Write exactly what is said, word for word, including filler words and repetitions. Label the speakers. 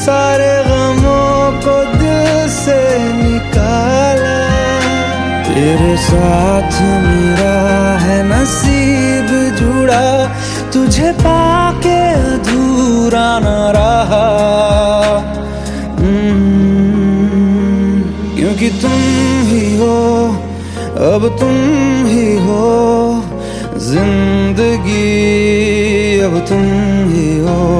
Speaker 1: सारे गमों को दिल से निकाला। तेरे साथ मेरा है नसीब जुड़ा, तुझे पाके अधूरा न रहा। क्योंकि तुम ही हो, अब तुम ही हो जिंदगी, अब तुम ही हो।